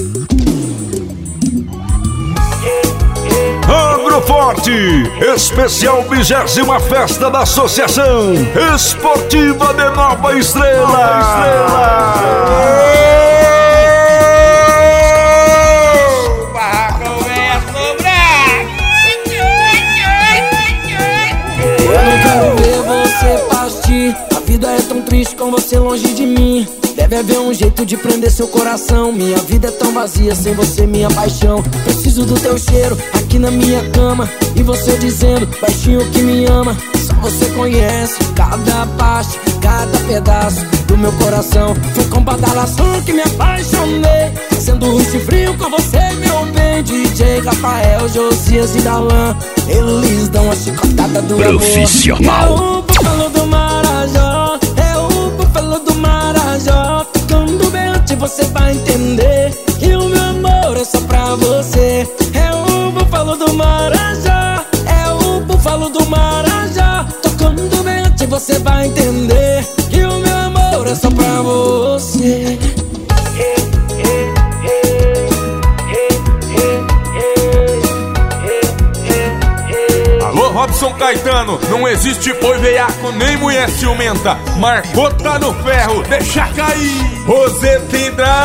Agroforte, especial 20ª Festa da Associação Esportiva de Nova Estrela. Eu não quero ver você partir. A vida é tão triste com você longe de mim. Deve haver um jeito de prender seu coração. Minha vida é tão vazia sem você, minha paixão. Preciso do teu cheiro aqui na minha cama. E você dizendo baixinho que me ama. Só você conhece cada parte, cada pedaço do meu coração. Foi com badalação que me apaixonei, fazendo ruim frio com você, meu bem. DJ Rafael, Josias e Dalan, eles dão a chicotada do profissional. Amor. É o búfalo do Marajó, é o búfalo do Marajó. Tocando bem, você vai entender que o meu amor é só pra você. É o búfalo do Marajó, é o búfalo do Marajó. Tocando bem, você vai entender que o meu amor é só pra você. Alô, Robson Caetano, não existe boi veiaco nem mulher ciumenta. Marcou, tá no ferro, deixa cair. Roseta hidráulica.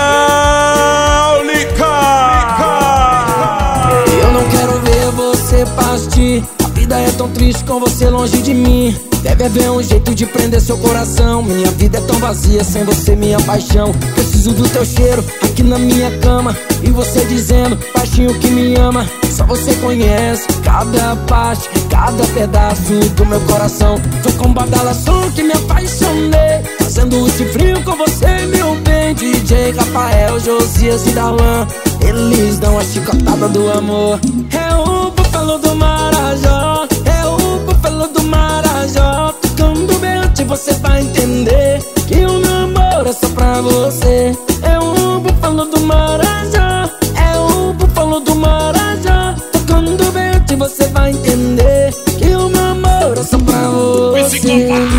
Eu não quero ver você partir. A vida é tão triste com você longe de mim. Deve haver um jeito de prender seu coração. Minha vida é tão vazia sem você, minha paixão. Preciso do teu cheiro aqui na minha cama. E você dizendo baixinho que me ama. Só você conhece cada parte, cada pedaço do meu coração. Foi com badalação que me apaixonei, fazendo esse frio com você, meu bem. DJ Rafael, Josias e Dalan, eles dão a chicotada do amor. É o búfalo do Marajó, é o búfalo do Marajó. Tocando bem, você vai entender que o meu amor é só pra você. É o búfalo do Marajó, é o búfalo do Marajó. Tocando bem, você vai entender que o meu amor é só pra você.